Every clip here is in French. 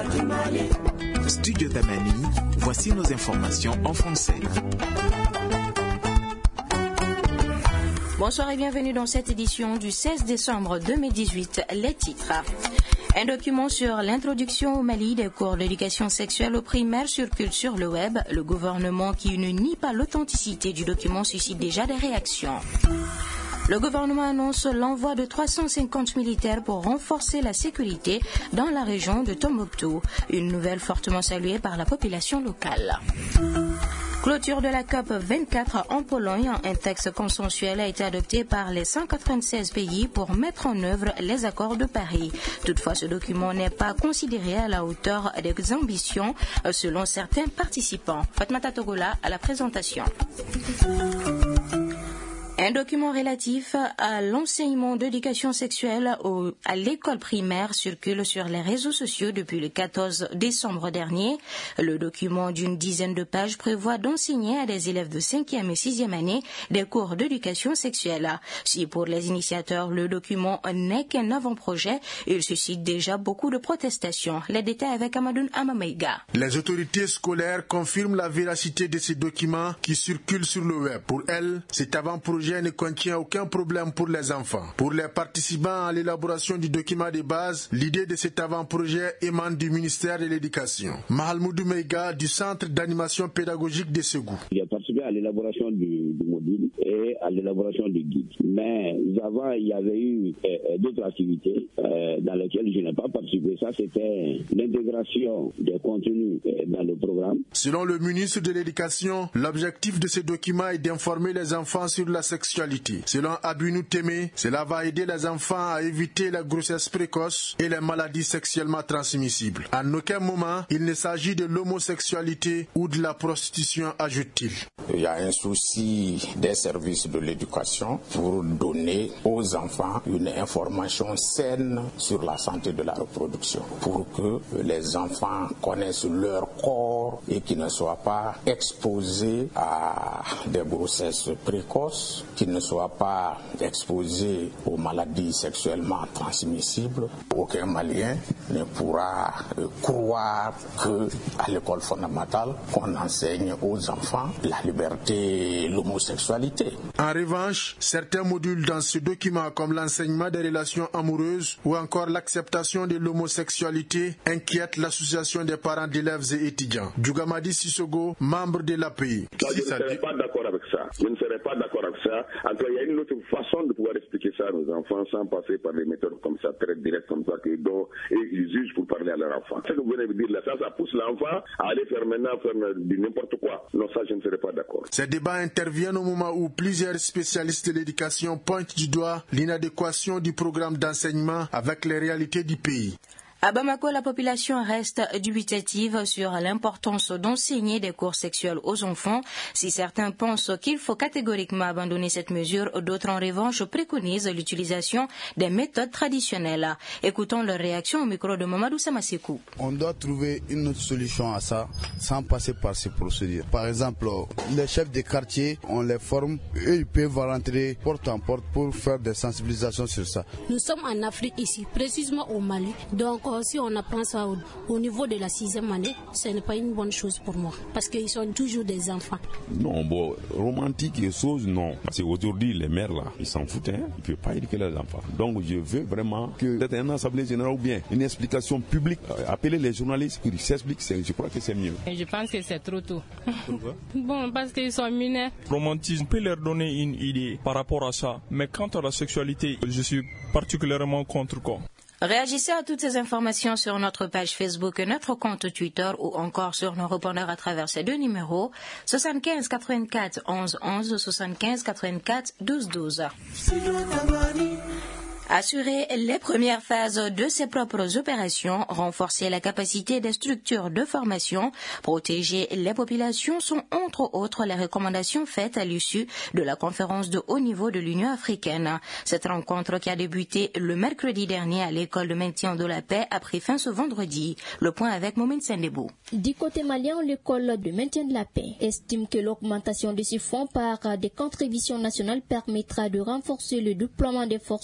Studio Damani, voici nos informations en français. Bonsoir et bienvenue dans cette édition du 16 décembre 2018. Les titres. Un document sur l'introduction au Mali des cours d'éducation sexuelle au primaire circule sur le web. Le gouvernement qui ne nie pas l'authenticité du document suscite déjà des réactions. Le gouvernement annonce l'envoi de 350 militaires pour renforcer la sécurité dans la région de Tombouctou, une nouvelle fortement saluée par la population locale. Clôture de la COP 24 en Pologne, un texte consensuel a été adopté par les 196 pays pour mettre en œuvre les accords de Paris. Toutefois, ce document n'est pas considéré à la hauteur des ambitions selon certains participants. Fatmata Togola à la présentation. Un document relatif à l'enseignement d'éducation sexuelle à l'école primaire circule sur les réseaux sociaux depuis le 14 décembre dernier. Le document d'une dizaine de pages prévoit d'enseigner à des élèves de 5e et 6e année des cours d'éducation sexuelle. Si pour les initiateurs, le document n'est qu'un avant-projet, il suscite déjà beaucoup de protestations. Les détails avec Amadoun Amameiga. Les autorités scolaires confirment la véracité de ces documents qui circulent sur le web. Pour elles, cet avant-projet ne contient aucun problème pour les enfants. Pour les participants à l'élaboration du document de base, l'idée de cet avant-projet émane du ministère de l'Éducation. Mahalmoudou Meiga du Centre d'animation pédagogique de Ségou. J'ai participé à l'élaboration du module et à l'élaboration du guide. Mais avant, il y avait eu d'autres activités dans lesquelles je n'ai pas participé. Ça, c'était l'intégration des contenus dans le programme. Selon le ministre de l'Éducation, l'objectif de ce document est d'informer les enfants sur la sexualité. Selon Abinou Témé, cela va aider les enfants à éviter la grossesse précoce et les maladies sexuellement transmissibles. En aucun moment, il ne s'agit de l'homosexualité ou de la prostitution, ajoute-t-il. Il y a un souci des services de l'éducation pour donner aux enfants une information saine sur la santé de la reproduction, pour que les enfants connaissent leur corps et qu'ils ne soient pas exposés à des grossesses précoces, qu'ils ne soient pas exposés aux maladies sexuellement transmissibles. Aucun Malien ne pourra croire qu'à l'école fondamentale, qu'on enseigne aux enfants la liberté, l'homosexualité. En revanche, certains modules dans ce document, comme l'enseignement des relations amoureuses ou encore l'acceptation de l'homosexualité, inquiètent l'association des parents d'élèves et étudiants. Djougamadi Sissogo, membre de l'API. Je ne serais pas d'accord avec ça. En tout cas, il y a une autre façon de pouvoir expliquer ça à nos enfants sans passer par des méthodes comme ça, très directes comme ça, et ils usent pour parler à leurs enfants. Ce que vous venez de dire là, ça pousse l'enfant à aller faire du n'importe quoi. Non, ça, je ne serais pas d'accord. Ces débats interviennent au moment où plusieurs spécialistes de l'éducation pointent du doigt l'inadéquation du programme d'enseignement avec les réalités du pays. À Bamako, la population reste dubitative sur l'importance d'enseigner des cours sexuels aux enfants. Si certains pensent qu'il faut catégoriquement abandonner cette mesure, d'autres en revanche préconisent l'utilisation des méthodes traditionnelles. Écoutons leur réaction au micro de Mamadou Samasekou. On doit trouver une autre solution à ça sans passer par ces procédures. Par exemple, les chefs de quartier, on les forme et ils peuvent rentrer porte en porte pour faire des sensibilisations sur ça. Nous sommes en Afrique ici, précisément au Mali. Donc, si on apprend ça au niveau de la 6e année, ce n'est pas une bonne chose pour moi, parce qu'ils sont toujours des enfants. Non, bon, romantique et chose, non. Parce qu'aujourd'hui, les mères, là, ils s'en foutent, hein. Ils ne peuvent pas éduquer leurs enfants. Donc, je veux vraiment que peut-être un assemblée générale ou bien une explication publique, appeler les journalistes pour qu'ils s'expliquent, je crois que c'est mieux. Je pense que c'est trop tôt. Pourquoi? Bon, parce qu'ils sont mineurs. Romantisme peut leur donner une idée par rapport à ça, mais quant à la sexualité, je suis particulièrement contre quoi. Réagissez à toutes ces informations sur notre page Facebook et notre compte Twitter ou encore sur nos répondeurs à travers ces deux numéros 75 84 11 11 75 84 12 12. Assurer les premières phases de ses propres opérations, renforcer la capacité des structures de formation, protéger les populations sont entre autres les recommandations faites à l'issue de la conférence de haut niveau de l'Union africaine. Cette rencontre qui a débuté le mercredi dernier à l'école de maintien de la paix a pris fin ce vendredi. Le point avec Momin Sendebou. Du côté malien, l'école de maintien de la paix estime que l'augmentation de ces fonds par des contributions nationales permettra de renforcer le déploiement des forces armées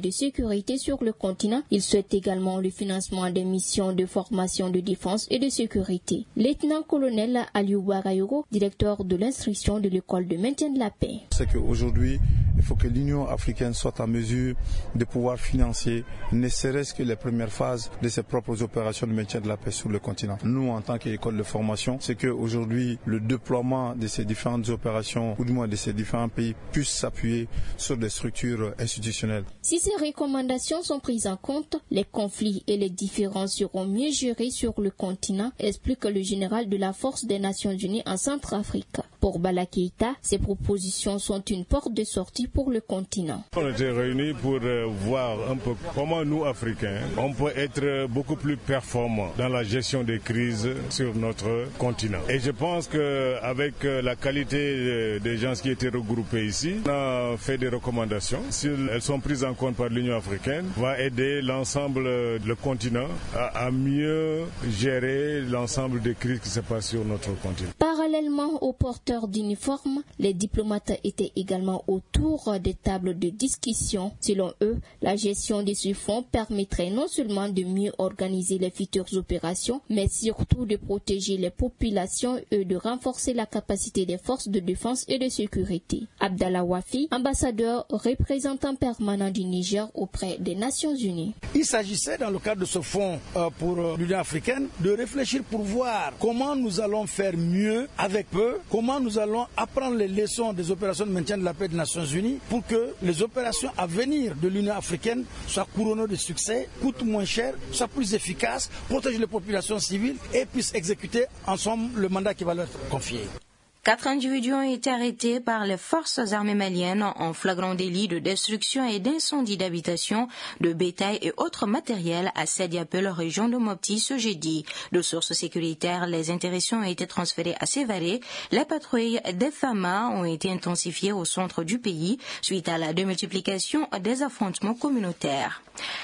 de sécurité sur le continent. Il souhaite également le financement des missions de formation de défense et de sécurité. Lieutenant-colonel Aliou Bagayogo, directeur de l'instruction de l'école de maintien de la paix. C'est qu'aujourd'hui, il faut que l'Union africaine soit en mesure de pouvoir financer ne serait-ce que les premières phases de ses propres opérations de maintien de la paix sur le continent. Nous, en tant qu'école de formation, c'est qu'aujourd'hui, le déploiement de ces différentes opérations, ou du moins de ces différents pays, puisse s'appuyer sur des structures institutionnelles. Si ces recommandations sont prises en compte, les conflits et les différences seront mieux gérés sur le continent, explique le général de la Force des Nations Unies en Centrafrique. Pour Bala Keïta, ces propositions sont une porte de sortie pour le continent. On était réunis pour voir un peu comment nous, Africains, on peut être beaucoup plus performants dans la gestion des crises sur notre continent. Et je pense qu'avec la qualité des gens qui étaient regroupés ici, on a fait des recommandations. Si elles sont prises en compte par l'Union africaine, va aider l'ensemble du continent à mieux gérer l'ensemble des crises qui se passent sur notre continent. Parallèlement aux porteurs d'uniformes, les diplomates étaient également autour des tables de discussion. Selon eux, la gestion de ce fonds permettrait non seulement de mieux organiser les futures opérations, mais surtout de protéger les populations et de renforcer la capacité des forces de défense et de sécurité. Abdallah Wafi, ambassadeur représentant permanent du Niger auprès des Nations Unies. Il s'agissait dans le cadre de ce fonds pour l'Union africaine de réfléchir pour voir comment nous allons faire mieux avec eux, comment nous allons apprendre les leçons des opérations de maintien de la paix des Nations Unies pour que les opérations à venir de l'Union africaine soient couronnées de succès, coûtent moins cher, soient plus efficaces, protègent les populations civiles et puissent exécuter ensemble le mandat qui va leur être confié. 4 individus ont été arrêtés par les forces armées maliennes en flagrant délit de destruction et d'incendie d'habitation, de bétail et autres matériels à Sediapel, région de Mopti, ce jeudi. De sources sécuritaires, les interdictions ont été transférées à Sévaré. Les patrouilles des FAMA ont été intensifiées au centre du pays suite à la démultiplication des affrontements communautaires.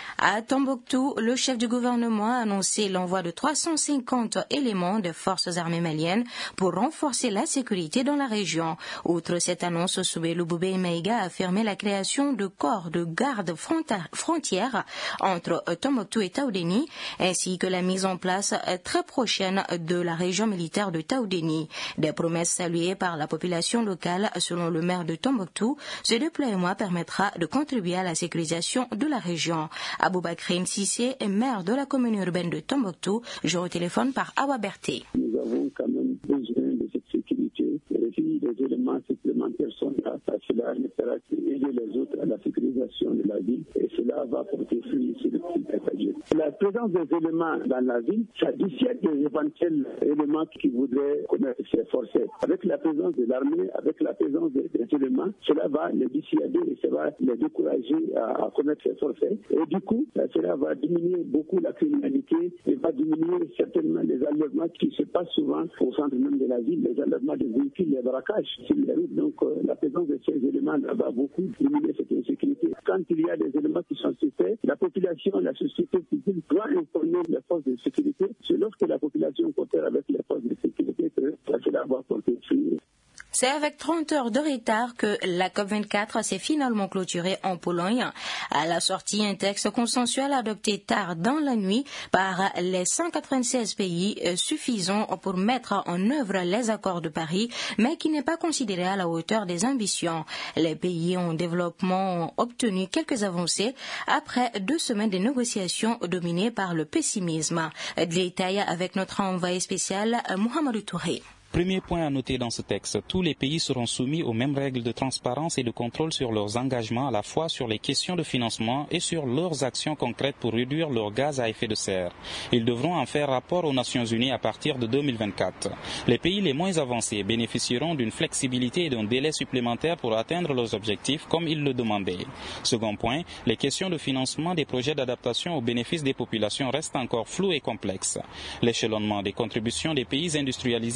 À Tombouctou, le chef du gouvernement a annoncé l'envoi de 350 éléments des forces armées maliennes pour renforcer la sécurité dans la région. Outre cette annonce, Soubelou Boubé Maïga a affirmé la création de corps de garde frontière entre Tombouctou et Taoudéni, ainsi que la mise en place très prochaine de la région militaire de Taoudéni. Des promesses saluées par la population locale, selon le maire de Tombouctou. Ce déploiement permettra de contribuer à la sécurisation de la région. Aboubakrim Sissé est maire de la commune urbaine de Tombouctou. Je au téléphone par Awa Berté. Nous avons quand même besoin de cette sécurité. Et si les éléments supplémentaires sont là, cela ne fera qu'aider les autres à la sécurisation de la ville et cela va porter fruit sur le petit passager. La présence des éléments dans la ville, ça dissuade des éventuels éléments qui voudraient commettre ces forfaits. Avec la présence de l'armée, avec la présence des éléments, cela va les dissuader et ça va les décourager à commettre ces forfaits. Et du coup, cela va diminuer beaucoup la criminalité et va diminuer certainement les enlèvements qui se passent souvent au centre même de la ville, les enlèvements des véhicules, les braquages sur les routes. Donc la présence de ces éléments va beaucoup diminuer cette insécurité. Quand il y a des éléments qui sont suspects, la population, la société civile doit informer les forces de sécurité. C'est lorsque la population coopère avec les forces de sécurité que cela va porter fruit. C'est avec 30 heures de retard que la COP24 s'est finalement clôturée en Pologne. À la sortie, un texte consensuel adopté tard dans la nuit par les 196 pays suffisant pour mettre en œuvre les accords de Paris, mais qui n'est pas considéré à la hauteur des ambitions. Les pays en développement ont obtenu quelques avancées après 2 semaines de négociations dominées par le pessimisme. Détail avec notre envoyé spécial Mohamedou Touré. Premier point à noter dans ce texte, tous les pays seront soumis aux mêmes règles de transparence et de contrôle sur leurs engagements, à la fois sur les questions de financement et sur leurs actions concrètes pour réduire leurs gaz à effet de serre. Ils devront en faire rapport aux Nations Unies à partir de 2024. Les pays les moins avancés bénéficieront d'une flexibilité et d'un délai supplémentaire pour atteindre leurs objectifs comme ils le demandaient. Second point, les questions de financement des projets d'adaptation aux bénéfices des populations restent encore floues et complexes. L'échelonnement des contributions des pays industrialisés du Fonds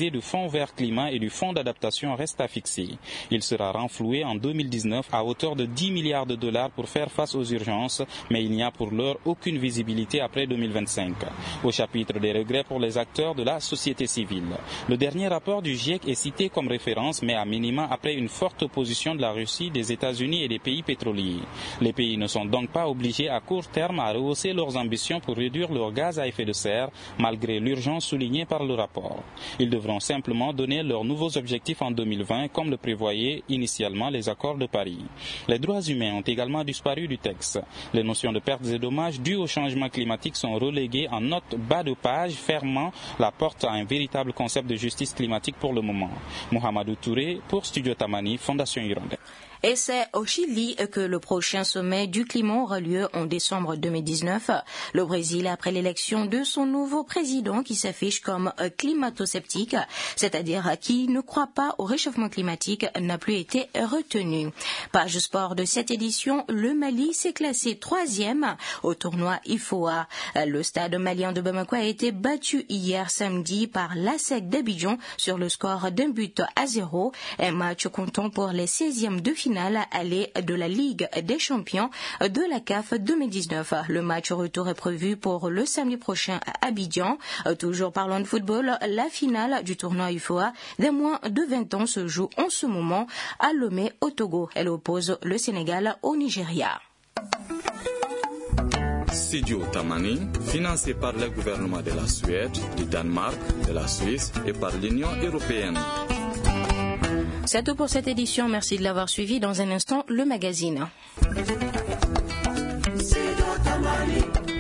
Fonds vert climat et du Fonds d'adaptation reste à fixer. Il sera renfloué en 2019 à hauteur de 10 milliards de dollars pour faire face aux urgences, mais il n'y a pour l'heure aucune visibilité après 2025. Au chapitre des regrets pour les acteurs de la société civile. Le dernier rapport du GIEC est cité comme référence, mais à minima après une forte opposition de la Russie, des États-Unis et des pays pétroliers. Les pays ne sont donc pas obligés à court terme à rehausser leurs ambitions pour réduire leurs gaz à effet de serre, malgré l'urgence soulignée par le rapport. Ils devront simplement donner leurs nouveaux objectifs en 2020, comme le prévoyaient initialement les accords de Paris. Les droits humains ont également disparu du texte. Les notions de pertes et dommages dus au changement climatique sont reléguées en note bas de page, fermant la porte à un véritable concept de justice climatique pour le moment. Mohamedou Touré pour Studio Tamani, Fondation Hirondelle. Et c'est au Chili que le prochain sommet du climat aura lieu en décembre 2019. Le Brésil, après l'élection de son nouveau président qui s'affiche comme climato-sceptique, c'est-à-dire qui ne croit pas au réchauffement climatique, n'a plus été retenu. Page sport de cette édition, le Mali s'est classé 3e au tournoi IFOA. Le stade malien de Bamako a été battu hier samedi par l'ASEC d'Abidjan sur le score d'1-0. Un match comptant pour les 16e de finale aller de la Ligue des champions de la CAF 2019. Le match retour est prévu pour le samedi prochain à Abidjan. Toujours parlant de football, la finale du tournoi UFOA des moins de 20 ans se joue en ce moment à Lomé au Togo. Elle oppose le Sénégal au Nigeria. Studio Tamani, financé par le gouvernement de la Suède, du Danemark, de la Suisse et par l'Union européenne. C'est tout pour cette édition. Merci de l'avoir suivi. Dans un instant, le magazine.